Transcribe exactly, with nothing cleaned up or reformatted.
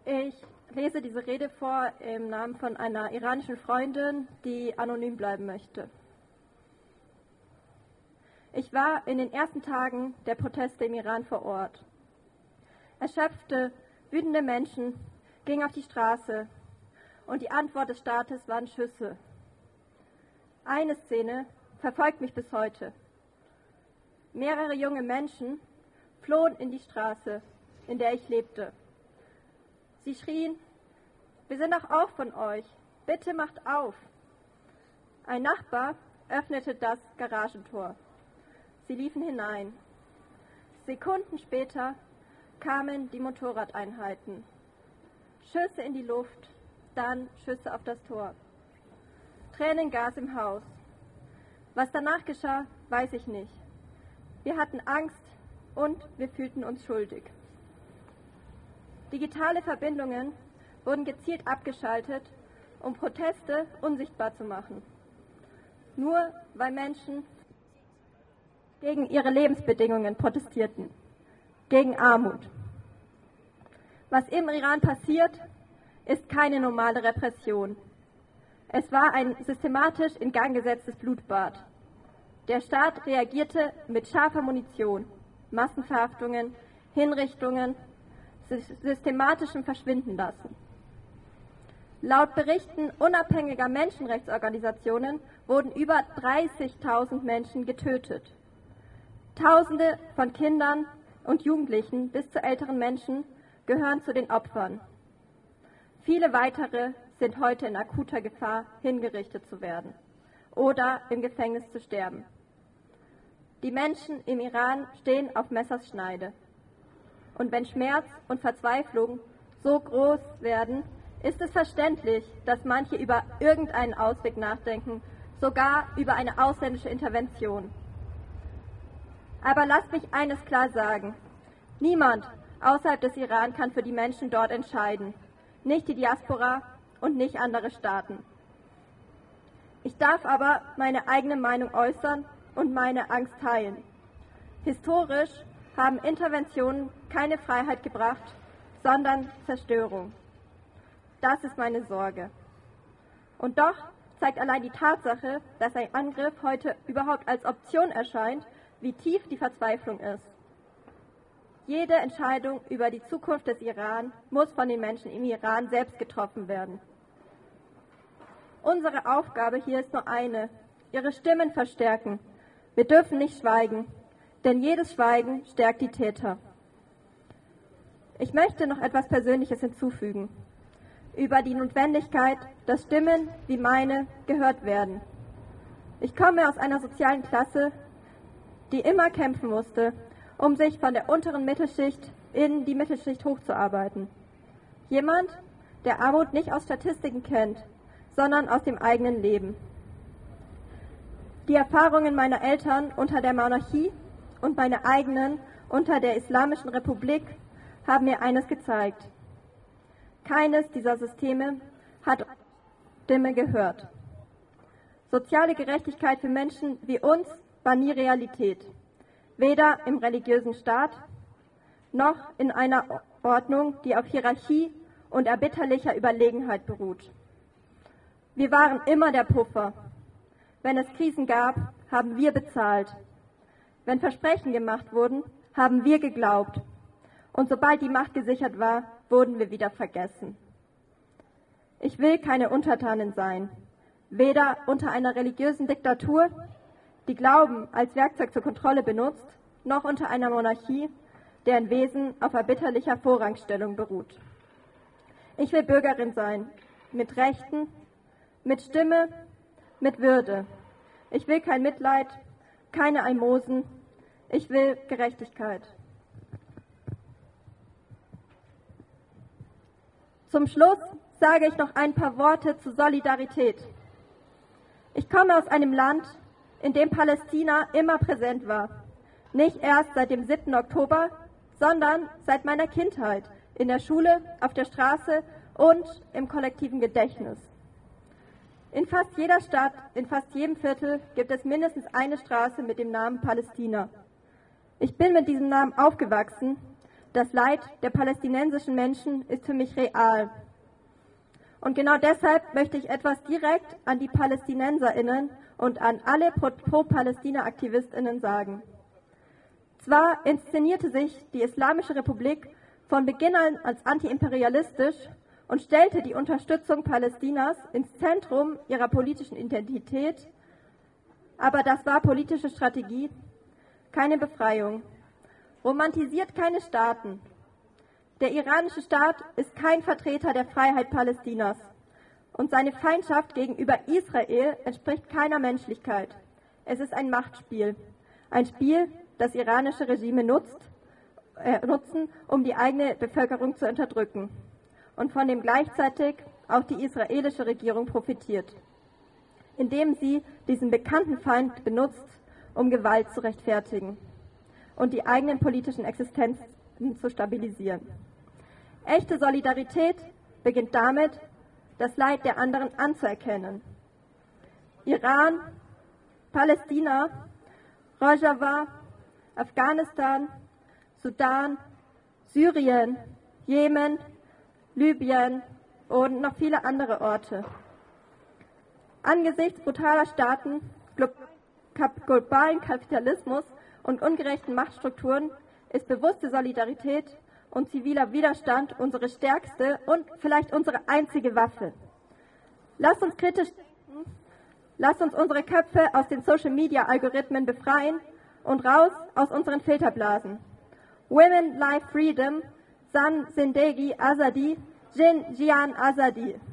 Ich lese diese Rede vor im Namen von einer iranischen Freundin, die anonym bleiben möchte. Ich war in den ersten Tagen der Proteste im Iran vor Ort. Erschöpfte, wütende Menschen gingen auf die Straße und die Antwort des Staates waren Schüsse. Eine Szene verfolgt mich bis heute. Mehrere junge Menschen flohen in die Straße, in der ich lebte. Sie schrien: Wir sind doch auch von euch, bitte macht auf. Ein Nachbar öffnete das Garagentor. Sie liefen hinein. Sekunden später kamen die Motorradeinheiten. Schüsse in die Luft, dann Schüsse auf das Tor. Tränengas im Haus. Was danach geschah, weiß ich nicht. Wir hatten Angst und wir fühlten uns schuldig. Digitale Verbindungen wurden gezielt abgeschaltet, um Proteste unsichtbar zu machen. Nur weil Menschen gegen ihre Lebensbedingungen protestierten, gegen Armut. Was im Iran passiert, ist keine normale Repression. Es war ein systematisch in Gang gesetztes Blutbad. Der Staat reagierte mit scharfer Munition, Massenverhaftungen, Hinrichtungen, systematischem Verschwindenlassen. Laut Berichten unabhängiger Menschenrechtsorganisationen wurden über dreißigtausend Menschen getötet. Tausende von Kindern und Jugendlichen bis zu älteren Menschen gehören zu den Opfern. Viele weitere sind heute in akuter Gefahr, hingerichtet zu werden oder im Gefängnis zu sterben. Die Menschen im Iran stehen auf Messerschneide. Und wenn Schmerz und Verzweiflung so groß werden, ist es verständlich, dass manche über irgendeinen Ausweg nachdenken, sogar über eine ausländische Intervention. Aber lasst mich eines klar sagen: Niemand außerhalb des Iran kann für die Menschen dort entscheiden, nicht die Diaspora und nicht andere Staaten. Ich darf aber meine eigene Meinung äußern und meine Angst teilen. Historisch haben Interventionen keine Freiheit gebracht, sondern Zerstörung. Das ist meine Sorge. Und doch zeigt allein die Tatsache, dass ein Angriff heute überhaupt als Option erscheint, wie tief die Verzweiflung ist. Jede Entscheidung über die Zukunft des Iran muss von den Menschen im Iran selbst getroffen werden. Unsere Aufgabe hier ist nur eine: ihre Stimmen verstärken. Wir dürfen nicht schweigen, denn jedes Schweigen stärkt die Täter. Ich möchte noch etwas Persönliches hinzufügen, über die Notwendigkeit, dass Stimmen wie meine gehört werden. Ich komme aus einer sozialen Klasse, die immer kämpfen musste, um sich von der unteren Mittelschicht in die Mittelschicht hochzuarbeiten. Jemand, der Armut nicht aus Statistiken kennt, sondern aus dem eigenen Leben. Die Erfahrungen meiner Eltern unter der Monarchie und meine eigenen unter der Islamischen Republik haben mir eines gezeigt: Keines dieser Systeme hat Stimme gehört. Soziale Gerechtigkeit für Menschen wie uns war nie Realität, weder im religiösen Staat noch in einer Ordnung, die auf Hierarchie und erbitterlicher Überlegenheit beruht. Wir waren immer der Puffer. Wenn es Krisen gab, haben wir bezahlt. Wenn Versprechen gemacht wurden, haben wir geglaubt. Und sobald die Macht gesichert war, wurden wir wieder vergessen. Ich will keine Untertanin sein, weder unter einer religiösen Diktatur, die Glauben als Werkzeug zur Kontrolle benutzt, noch unter einer Monarchie, deren Wesen auf erbitterlicher Vorrangstellung beruht. Ich will Bürgerin sein, mit Rechten, mit Stimme, mit Würde. Ich will kein Mitleid, keine Almosen. Ich will Gerechtigkeit. Zum Schluss sage ich noch ein paar Worte zur Solidarität. Ich komme aus einem Land, in dem Palästina immer präsent war. Nicht erst seit dem siebten Oktober, sondern seit meiner Kindheit, in der Schule, auf der Straße und im kollektiven Gedächtnis. In fast jeder Stadt, in fast jedem Viertel gibt es mindestens eine Straße mit dem Namen Palästina. Ich bin mit diesem Namen aufgewachsen, Das Leid der palästinensischen Menschen ist für mich real. Und genau deshalb möchte ich etwas direkt an die PalästinenserInnen und an alle Pro-Palästina-AktivistInnen sagen. Zwar inszenierte sich die Islamische Republik von Beginn an als antiimperialistisch und stellte die Unterstützung Palästinas ins Zentrum ihrer politischen Identität, aber das war politische Strategie, keine Befreiung. Romantisiert keine Staaten. Der iranische Staat ist kein Vertreter der Freiheit Palästinas und seine Feindschaft gegenüber Israel entspricht keiner Menschlichkeit. Es ist ein Machtspiel, ein Spiel, das iranische Regime nutzt, äh, nutzen, um die eigene Bevölkerung zu unterdrücken und von dem gleichzeitig auch die israelische Regierung profitiert, indem sie diesen bekannten Feind benutzt, um Gewalt zu rechtfertigen und die eigenen politischen Existenzen zu stabilisieren. Echte Solidarität beginnt damit, das Leid der anderen anzuerkennen. Iran, Palästina, Rojava, Afghanistan, Sudan, Syrien, Jemen, Libyen und noch viele andere Orte. Angesichts brutaler Staaten, globalen Kapitalismus und ungerechten Machtstrukturen ist bewusste Solidarität und ziviler Widerstand unsere stärkste und vielleicht unsere einzige Waffe. Lasst uns kritisch denken, lasst uns unsere Köpfe aus den Social-Media-Algorithmen befreien und raus aus unseren Filterblasen. Women, Life, Freedom, San Zindagi Azadi, Jin Jian Azadi.